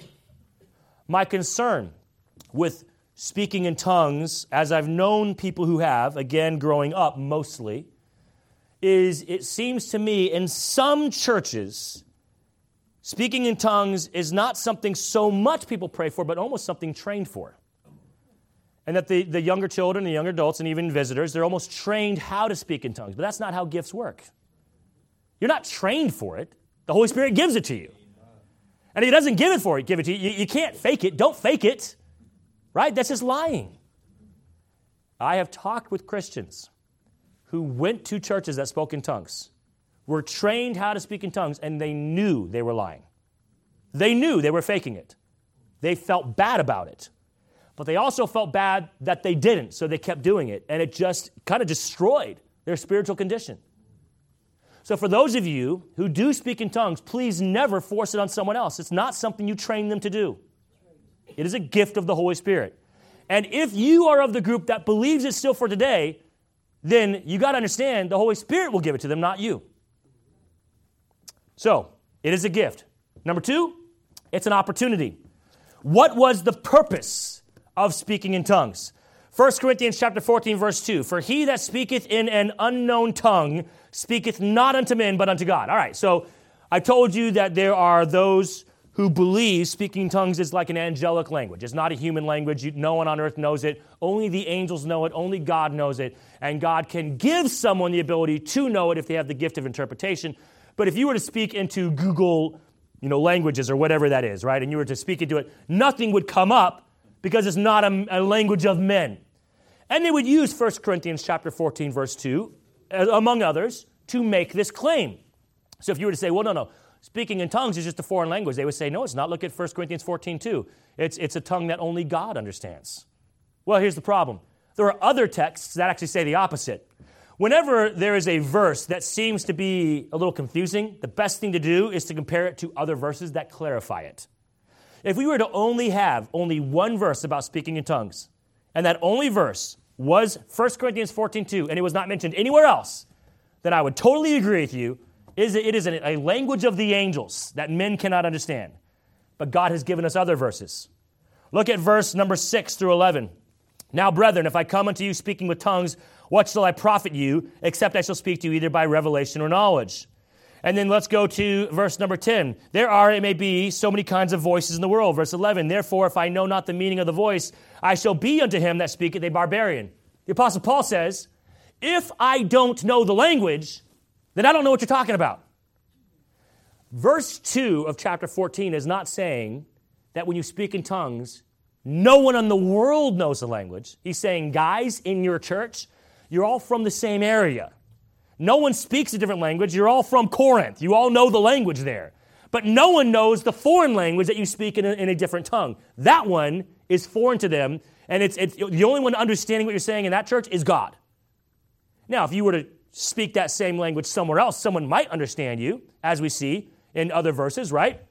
My concern with speaking in tongues, as I've known people who have, again, growing up mostly, is it seems to me in some churches, speaking in tongues is not something so much people pray for, but almost something trained for. And that the younger children, the younger adults, and even visitors, they're almost trained how to speak in tongues. But that's not how gifts work. You're not trained for it. The Holy Spirit gives it to you. And He doesn't give it to you. You can't fake it. Don't fake it. Right? That's just lying. I have talked with Christians who went to churches that spoke in tongues, were trained how to speak in tongues, and they knew they were lying. They knew they were faking it. They felt bad about it. But they also felt bad that they didn't, so they kept doing it. And it just kind of destroyed their spiritual condition. So for those of you who do speak in tongues, please never force it on someone else. It's not something you train them to do. It is a gift of the Holy Spirit. And if you are of the group that believes it's still for today, then you got to understand the Holy Spirit will give it to them, not you. So, it is a gift. Number 2, it's an opportunity. What was the purpose of speaking in tongues? 1 Corinthians chapter 14, verse 2. For he that speaketh in an unknown tongue speaketh not unto men, but unto God. All right, so I told you that there are those who believe speaking in tongues is like an angelic language. It's not a human language. No one on earth knows it. Only the angels know it. Only God knows it. And God can give someone the ability to know it if they have the gift of interpretation. But if you were to speak into Google, languages or whatever that is, right, and you were to speak into it, nothing would come up because it's not a language of men. And they would use 1 Corinthians chapter 14, verse 2, among others, to make this claim. So if you were to say, well, no, speaking in tongues is just a foreign language, they would say, no, it's not. Look at 1 Corinthians 14, 2. It's a tongue that only God understands. Well, here's the problem. There are other texts that actually say the opposite. Whenever there is a verse that seems to be a little confusing, the best thing to do is to compare it to other verses that clarify it. If we were to have only one verse about speaking in tongues, and that only verse was 1 Corinthians 14:2, and it was not mentioned anywhere else, then I would totally agree with you. It is a language of the angels that men cannot understand. But God has given us other verses. Look at verse number 6 through 11. Now, brethren, if I come unto you speaking with tongues, what shall I profit you, except I shall speak to you either by revelation or knowledge? And then let's go to verse number 10. There are, it may be, so many kinds of voices in the world. Verse 11, therefore, if I know not the meaning of the voice, I shall be unto him that speaketh a barbarian. The Apostle Paul says, if I don't know the language, then I don't know what you're talking about. Verse 2 of chapter 14 is not saying that when you speak in tongues, no one in the world knows the language. He's saying, guys, in your church, you're all from the same area. No one speaks a different language. You're all from Corinth. You all know the language there. But no one knows the foreign language that you speak in a different tongue. That one is foreign to them, and it's the only one understanding what you're saying in that church is God. Now, if you were to speak that same language somewhere else, someone might understand you, as we see in other verses, right?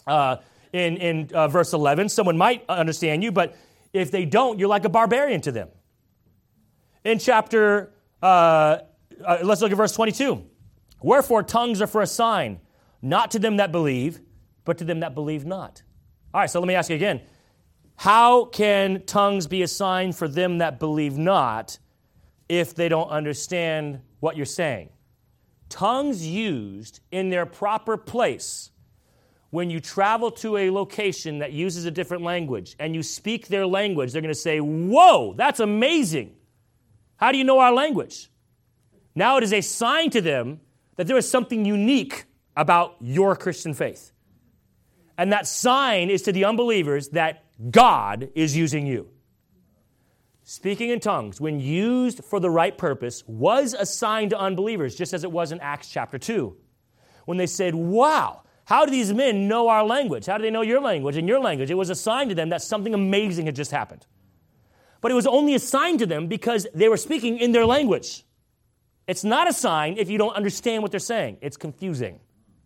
In verse 11, someone might understand you, but if they don't, you're like a barbarian to them. In chapter, let's look at verse 22. Wherefore tongues are for a sign, not to them that believe, but to them that believe not. All right, so let me ask you again. How can tongues be a sign for them that believe not if they don't understand what you're saying? Tongues used in their proper place. When you travel to a location that uses a different language and you speak their language, they're going to say, whoa, that's amazing. How do you know our language? Now it is a sign to them that there is something unique about your Christian faith. And that sign is to the unbelievers that God is using you. Speaking in tongues, when used for the right purpose, was a sign to unbelievers, just as it was in Acts chapter 2. When they said, wow, how do these men know our language? How do they know your language and your language? It was a sign to them that something amazing had just happened. But it was only a sign to them because they were speaking in their language. It's not a sign if you don't understand what they're saying. It's confusing.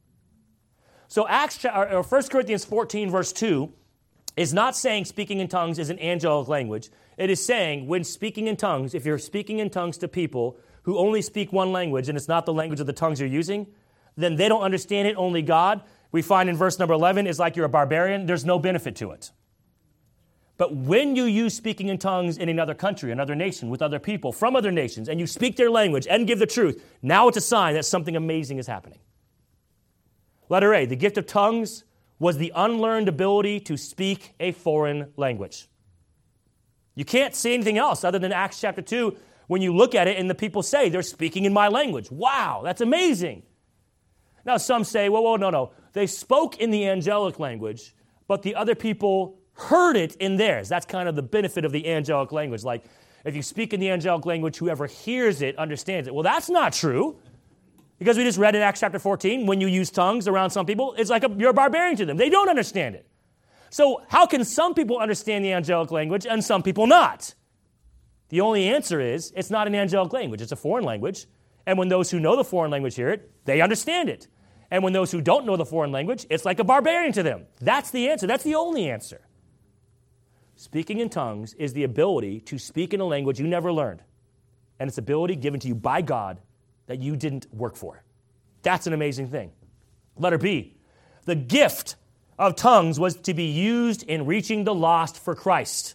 So 1 Corinthians 14, verse 2, is not saying speaking in tongues is an angelic language. It is saying when speaking in tongues, if you're speaking in tongues to people who only speak one language and it's not the language of the tongues you're using, then they don't understand it, only God. We find in verse number 11, it's like you're a barbarian. There's no benefit to it. But when you use speaking in tongues in another country, another nation, with other people from other nations, and you speak their language and give the truth, now it's a sign that something amazing is happening. Letter A, the gift of tongues was the unlearned ability to speak a foreign language. You can't say anything else other than Acts chapter 2 when you look at it and the people say, they're speaking in my language. Wow, that's amazing. Now some say, well, no. They spoke in the angelic language, but the other people heard it in theirs. That's kind of the benefit of the angelic language. Like, if you speak in the angelic language, whoever hears it understands it. Well, that's not true. Because we just read in Acts chapter 14, when you use tongues around some people, it's like you're a barbarian to them. They don't understand it. So how can some people understand the angelic language and some people not? The only answer is it's not an angelic language. It's a foreign language. And when those who know the foreign language hear it, they understand it. And when those who don't know the foreign language, it's like a barbarian to them. That's the answer. That's the only answer. Speaking in tongues is the ability to speak in a language you never learned. And it's ability given to you by God that you didn't work for. That's an amazing thing. Letter B, the gift of tongues was to be used in reaching the lost for Christ.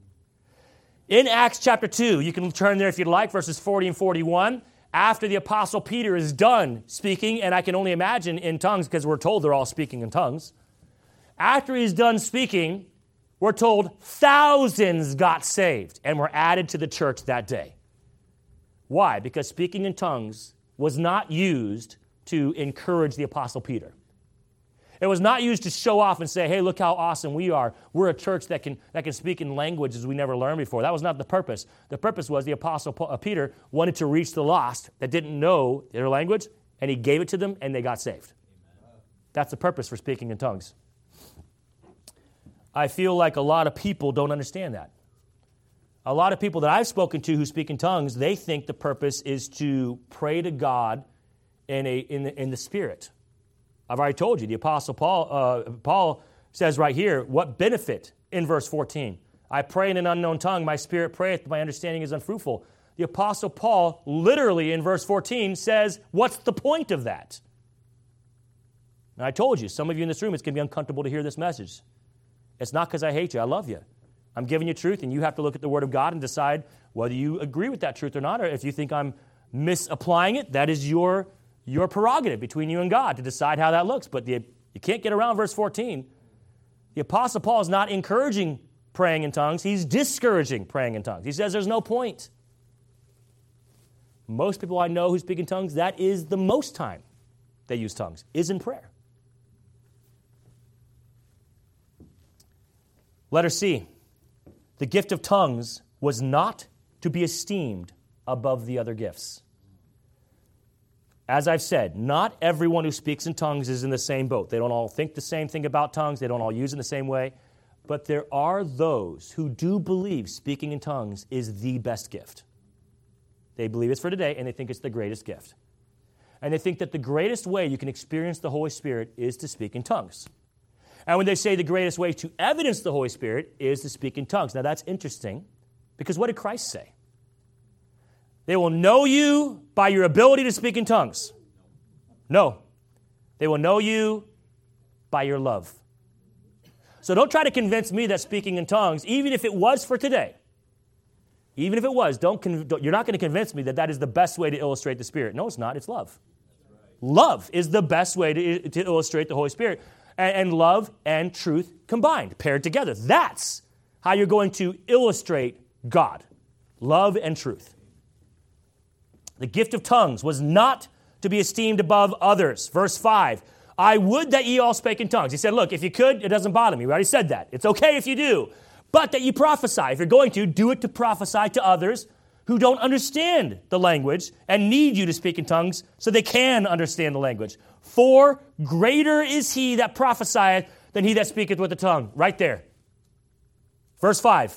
In Acts chapter 2, you can turn there if you'd like, verses 40 and 41, after the Apostle Peter is done speaking, and I can only imagine in tongues because we're told they're all speaking in tongues. After he's done speaking, we're told thousands got saved and were added to the church that day. Why? Because speaking in tongues was not used to encourage the Apostle Peter. It was not used to show off and say, hey, look how awesome we are. We're a church that can speak in languages we never learned before. That was not the purpose. The purpose was the Apostle Peter wanted to reach the lost that didn't know their language, and he gave it to them, and they got saved. That's the purpose for speaking in tongues. I feel like a lot of people don't understand that. A lot of people that I've spoken to who speak in tongues, they think the purpose is to pray to God in the Spirit. I've already told you, the Apostle Paul says right here, what benefit in verse 14? I pray in an unknown tongue, my spirit prayeth, but my understanding is unfruitful. The Apostle Paul literally in verse 14 says, what's the point of that? And I told you, some of you in this room, it's going to be uncomfortable to hear this message. It's not because I hate you, I love you. I'm giving you truth, and you have to look at the Word of God and decide whether you agree with that truth or not, or if you think I'm misapplying it, that is your prerogative between you and God to decide how that looks. But you can't get around verse 14. The Apostle Paul is not encouraging praying in tongues. He's discouraging praying in tongues. He says there's no point. Most people I know who speak in tongues, that is the most time they use tongues, is in prayer. Letter C. The gift of tongues was not to be esteemed above the other gifts. As I've said, not everyone who speaks in tongues is in the same boat. They don't all think the same thing about tongues. They don't all use it in the same way. But there are those who do believe speaking in tongues is the best gift. They believe it's for today, and they think it's the greatest gift. And they think that the greatest way you can experience the Holy Spirit is to speak in tongues. And when they say the greatest way to evidence the Holy Spirit is to speak in tongues. Now that's interesting, because what did Christ say? They will know you by your ability to speak in tongues. No. They will know you by your love. So don't try to convince me that speaking in tongues, even if it was for today, even if it was, you're not going to convince me that that is the best way to illustrate the Spirit. No, it's not. It's love. Love is the best way to illustrate the Holy Spirit. And love and truth combined, paired together. That's how you're going to illustrate God. Love and truth. The gift of tongues was not to be esteemed above others. Verse 5, I would that ye all spake in tongues. He said, look, if you could, it doesn't bother me. We already said that. It's okay if you do. But that you prophesy. If you're going to, do it to prophesy to others who don't understand the language and need you to speak in tongues so they can understand the language. For greater is he that prophesieth than he that speaketh with the tongue. Right there. Verse 5.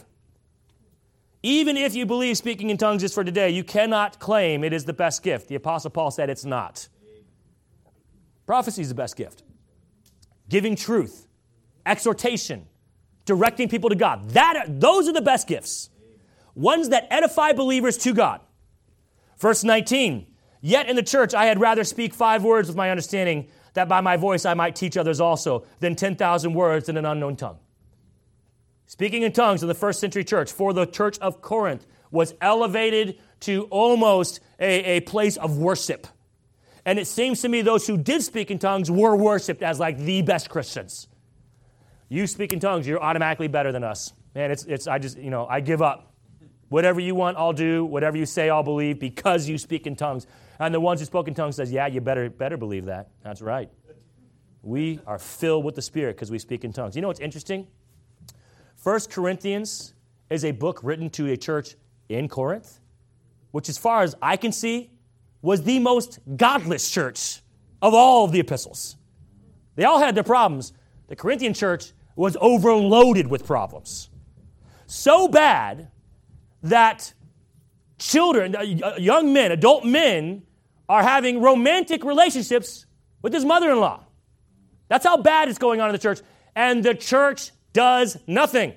Even if you believe speaking in tongues is for today, you cannot claim it is the best gift. The Apostle Paul said it's not. Prophecy is the best gift. Giving truth, exhortation, directing people to God. Those are the best gifts. Ones that edify believers to God. Verse 19, yet in the church I had rather speak 5 words with my understanding, that by my voice I might teach others also, than 10,000 words in an unknown tongue. Speaking in tongues in the first century church, for the church of Corinth, was elevated to almost a place of worship. And it seems to me those who did speak in tongues were worshiped as like the best Christians. You speak in tongues, you're automatically better than us. Man, I give up. Whatever you want, I'll do. Whatever you say, I'll believe because you speak in tongues. And the ones who spoke in tongues says, yeah, you better believe that. That's right. We are filled with the Spirit because we speak in tongues. You know what's interesting? 1 Corinthians is a book written to a church in Corinth, which as far as I can see, was the most godless church of all of the epistles. They all had their problems. The Corinthian church was overloaded with problems. So bad that children, young men, adult men, are having romantic relationships with his mother-in-law. That's how bad it's going on in the church. And the church does nothing.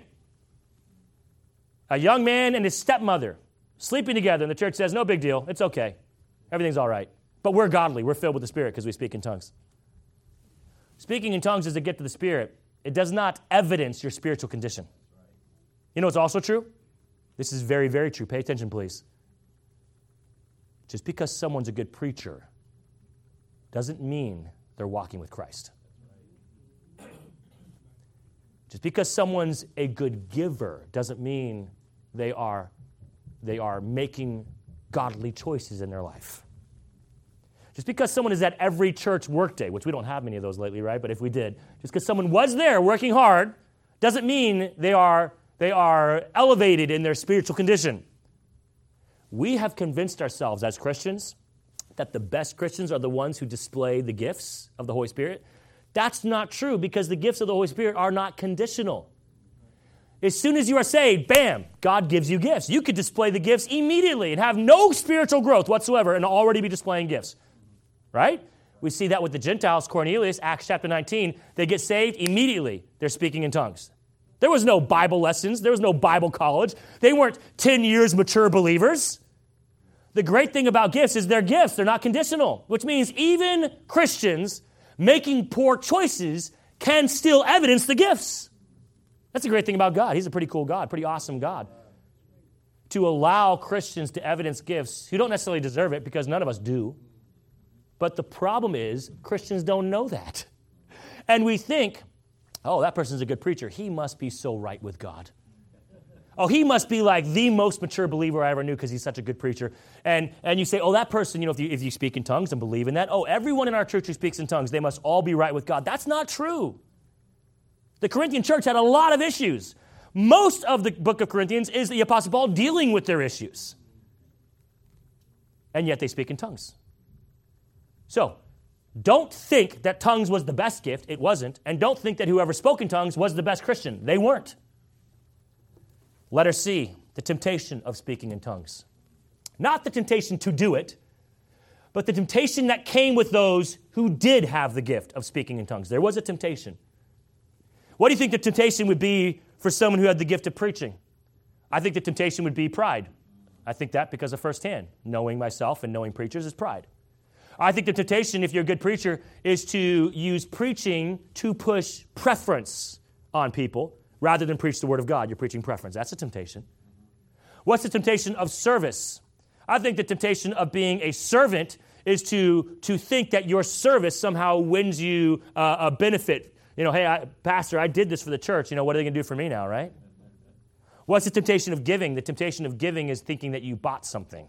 A young man and his stepmother sleeping together, and the church says, no big deal, it's okay. Everything's all right. But we're godly. We're filled with the Spirit because we speak in tongues. Speaking in tongues is a gift of the Spirit. It does not evidence your spiritual condition. You know what's also true? This is very, very true. Pay attention, please. Just because someone's a good preacher doesn't mean they're walking with Christ. Just because someone's a good giver doesn't mean they are making godly choices in their life. Just because someone is at every church workday, which we don't have many of those lately, right? But if we did, just because someone was there working hard doesn't mean they are elevated in their spiritual condition. We have convinced ourselves as Christians that the best Christians are the ones who display the gifts of the Holy Spirit. That's not true because the gifts of the Holy Spirit are not conditional. As soon as you are saved, bam, God gives you gifts. You could display the gifts immediately and have no spiritual growth whatsoever and already be displaying gifts, right? We see that with the Gentiles, Cornelius, Acts chapter 19. They get saved immediately. They're speaking in tongues. There was no Bible lessons. There was no Bible college. They weren't 10 years mature believers. The great thing about gifts is they're gifts. They're not conditional, which means even Christians making poor choices can still evidence the gifts. That's the great thing about God. He's a pretty cool God, pretty awesome God. To allow Christians to evidence gifts who don't necessarily deserve it because none of us do. But the problem is Christians don't know that. And we think, oh, that person's a good preacher. He must be so right with God. Oh, he must be like the most mature believer I ever knew because he's such a good preacher. And you say, oh, that person, if you speak in tongues and believe in that, oh, everyone in our church who speaks in tongues, they must all be right with God. That's not true. The Corinthian church had a lot of issues. most of the book of Corinthians is the Apostle Paul dealing with their issues. And yet they speak in tongues. So, don't think that tongues was the best gift. It wasn't. And don't think that whoever spoke in tongues was the best Christian. They weren't. Letter C, the temptation of speaking in tongues. Not the temptation to do it, but the temptation that came with those who did have the gift of speaking in tongues. There was a temptation. What do you think the temptation would be for someone who had the gift of preaching? I think the temptation would be pride. I think that because of firsthand. Knowing myself and knowing preachers is pride. I think the temptation, if you're a good preacher, is to use preaching to push preference on people rather than preach the Word of God. You're preaching preference. That's a temptation. What's the temptation of service? I think the temptation of being a servant is to think that your service somehow wins you a benefit. You know, hey, Pastor, I did this for the church. You know, what are they going to do for me now, right? What's the temptation of giving? The temptation of giving is thinking that you bought something.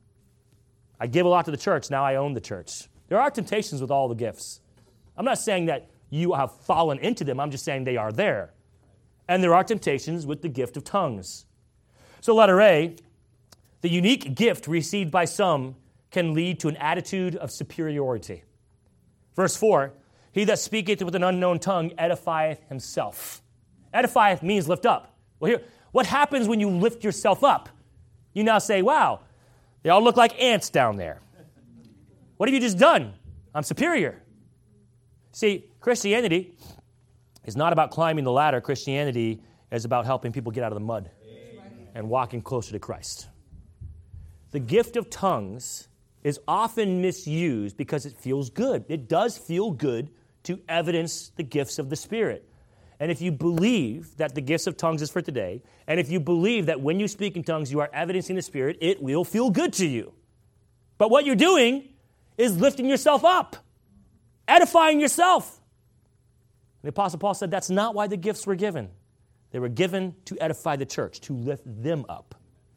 I give a lot to the church, now I own the church. There are temptations with all the gifts. I'm not saying that you have fallen into them, I'm just saying they are there. And there are temptations with the gift of tongues. So letter A, the unique gift received by some can lead to an attitude of superiority. Verse 4, he that speaketh with an unknown tongue edifieth himself. Edifieth means lift up. Well, here, what happens when you lift yourself up? You now say, wow, they all look like ants down there. What have you just done? I'm superior. See, Christianity is not about climbing the ladder. Christianity is about helping people get out of the mud and walking closer to Christ. The gift of tongues is often misused because it feels good. It does feel good to evidence the gifts of the Spirit. And if you believe that the gifts of tongues is for today, and if you believe that when you speak in tongues you are evidencing the Spirit, it will feel good to you. But what you're doing is lifting yourself up, edifying yourself. The Apostle Paul said that's not why the gifts were given. They were given to edify the church, to lift them up.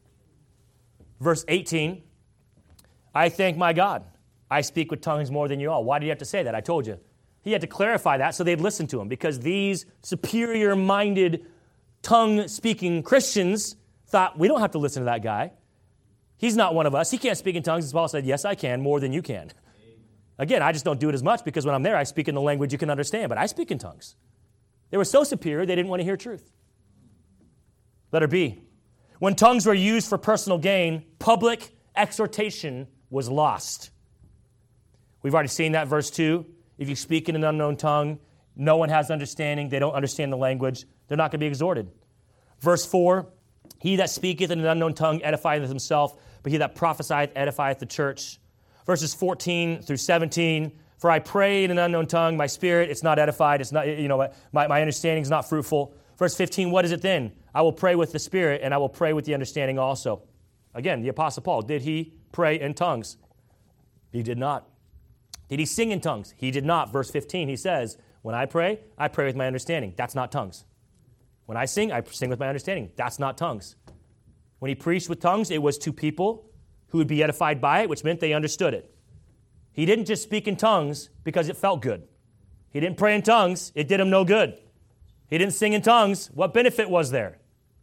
Verse 18, I thank my God. I speak with tongues more than you all. Why did he have to say that? I told you. He had to clarify that so they'd listen to him, because these superior-minded, tongue-speaking Christians thought, we don't have to listen to that guy. He's not one of us. He can't speak in tongues. As Paul said, yes, I can, more than you can. Again, I just don't do it as much because when I'm there, I speak in the language you can understand, but I speak in tongues. They were so superior, they didn't want to hear truth. Letter B. When tongues were used for personal gain, public exhortation was lost. We've already seen that, verse 2. If you speak in an unknown tongue, no one has understanding, they don't understand the language, they're not going to be exhorted. Verse 4, he that speaketh in an unknown tongue edifieth himself, but he that prophesieth edifieth the church. Verses 14 through 17, for I pray in an unknown tongue, my spirit, it's not edified, it's not, my understanding is not fruitful. Verse 15, what is it then? I will pray with the spirit, and I will pray with the understanding also. Again, the Apostle Paul, did he pray in tongues? He did not. Did he sing in tongues? He did not. Verse 15, he says, when I pray with my understanding. That's not tongues. When I sing with my understanding. That's not tongues. When he preached with tongues, it was to people who would be edified by it, which meant they understood it. He didn't just speak in tongues because it felt good. He didn't pray in tongues. It did him no good. He didn't sing in tongues. What benefit was there?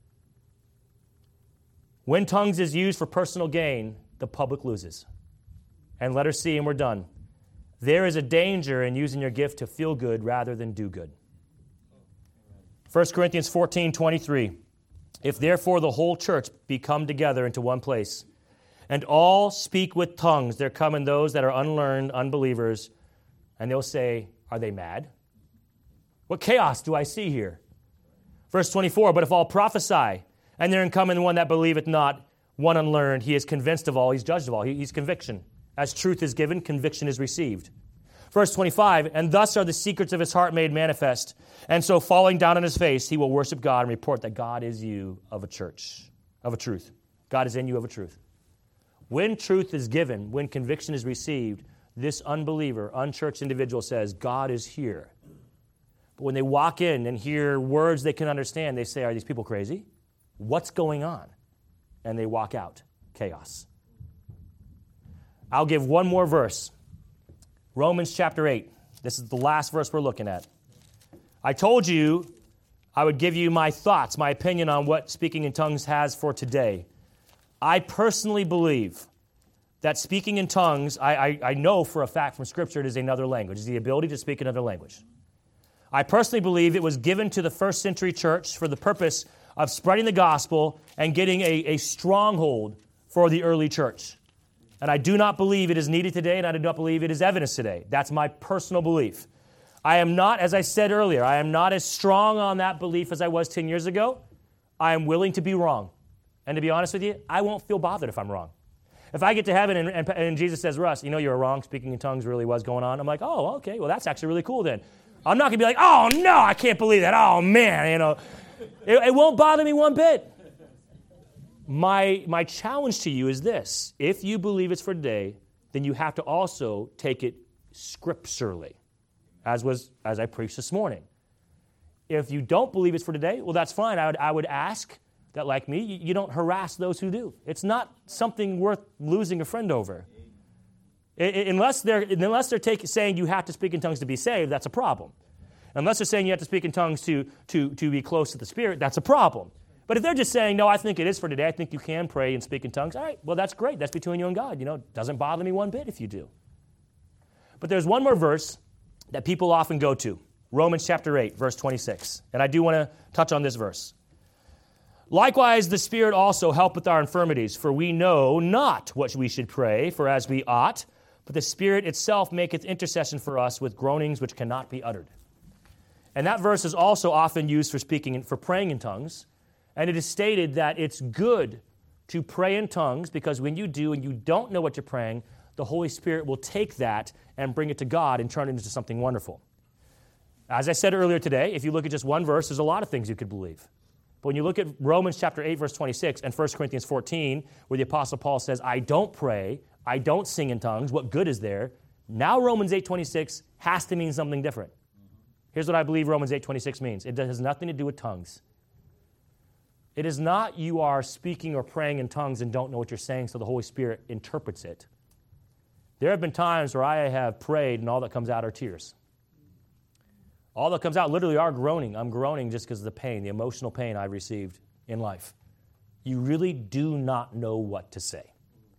When tongues is used for personal gain, the public loses. And letter C, and we're done. There is a danger in using your gift to feel good rather than do good. 1 Corinthians 14:23. If therefore the whole church be come together into one place, and all speak with tongues, there come in those that are unlearned, unbelievers, and they'll say, are they mad? What chaos do I see here? Verse 24, but if all prophesy, and there come in one that believeth not, one unlearned, he is convinced of all, he's judged of all, he's conviction. As truth is given, conviction is received. Verse 25, and thus are the secrets of his heart made manifest. And so falling down on his face, he will worship God and report that God is you of a church, of a truth. God is in you of a truth. When truth is given, when conviction is received, this unbeliever, unchurched individual says, God is here. But when they walk in and hear words they can understand, they say, are these people crazy? What's going on? And they walk out. Chaos. I'll give one more verse. Romans chapter 8. This is the last verse we're looking at. I told you I would give you my thoughts, my opinion on what speaking in tongues has for today. I personally believe that speaking in tongues, I know for a fact from Scripture it is another language. It's the ability to speak another language. I personally believe it was given to the first century church for the purpose of spreading the gospel and getting a stronghold for the early church. And I do not believe it is needed today, and I do not believe it is evidence today. That's my personal belief. I am not, as I said earlier, I am not as strong on that belief as I was 10 years ago. I am willing to be wrong. And to be honest with you, I won't feel bothered if I'm wrong. If I get to heaven and Jesus says, Russ, you know you were wrong, speaking in tongues really was going on. I'm like, oh, okay, well, that's actually really cool then. I'm not going to be like, oh, no, I can't believe that. Oh, man, you know. It won't bother me one bit. My challenge to you is this. If you believe it's for today, then you have to also take it scripturally, as I preached this morning. If you don't believe it's for today, well, that's fine. I would ask that, like me, you don't harass those who do. It's not something worth losing a friend over. Unless they're saying you have to speak in tongues to be saved, that's a problem. Unless they're saying you have to speak in tongues to be close to the Spirit, that's a problem. But if they're just saying, no, I think it is for today, I think you can pray and speak in tongues, all right, well, that's great. That's between you and God. You know, it doesn't bother me one bit if you do. But there's one more verse that people often go to, Romans chapter 8, verse 26. And I do want to touch on this verse. Likewise, the Spirit also helpeth our infirmities, for we know not what we should pray for as we ought, but the Spirit itself maketh intercession for us with groanings which cannot be uttered. And that verse is also often used for praying in tongues. And it is stated that it's good to pray in tongues because when you do and you don't know what you're praying, the Holy Spirit will take that and bring it to God and turn it into something wonderful. As I said earlier today, if you look at just one verse, there's a lot of things you could believe. But when you look at Romans chapter 8, verse 26, and 1 Corinthians 14, where the Apostle Paul says, I don't pray, I don't sing in tongues, what good is there? Now Romans 8:26 has to mean something different. Here's what I believe Romans 8:26 means. It has nothing to do with tongues. It is not you are speaking or praying in tongues and don't know what you're saying, so the Holy Spirit interprets it. There have been times where I have prayed and all that comes out are tears. All that comes out literally are groaning. I'm groaning just because of the pain, the emotional pain I've received in life. You really do not know what to say.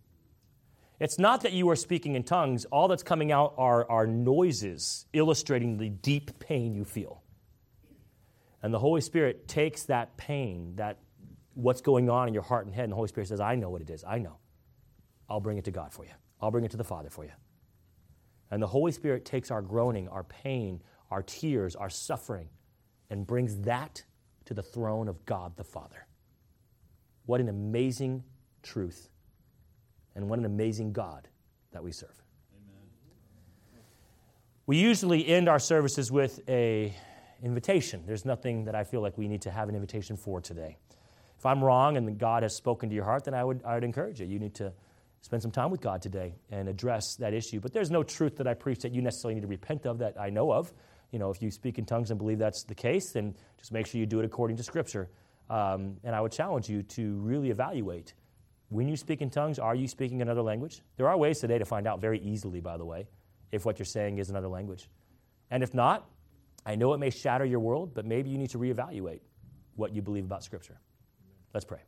It's not that you are speaking in tongues. All that's coming out are noises illustrating the deep pain you feel. And the Holy Spirit takes that pain, that what's going on in your heart and head, and the Holy Spirit says, I know what it is. I know. I'll bring it to God for you. I'll bring it to the Father for you. And the Holy Spirit takes our groaning, our pain, our tears, our suffering, and brings that to the throne of God the Father. What an amazing truth, and what an amazing God that we serve. Amen. We usually end our services with an invitation. There's nothing that I feel like we need to have an invitation for today. If I'm wrong and God has spoken to your heart, then I would encourage you. You need to spend some time with God today and address that issue. But there's no truth that I preach that you necessarily need to repent of that I know of. You know, if you speak in tongues and believe that's the case, then just make sure you do it according to Scripture. And I would challenge you to really evaluate. When you speak in tongues, are you speaking another language? There are ways today to find out very easily, by the way, if what you're saying is another language. And if not, I know it may shatter your world, but maybe you need to reevaluate what you believe about Scripture. Let's pray.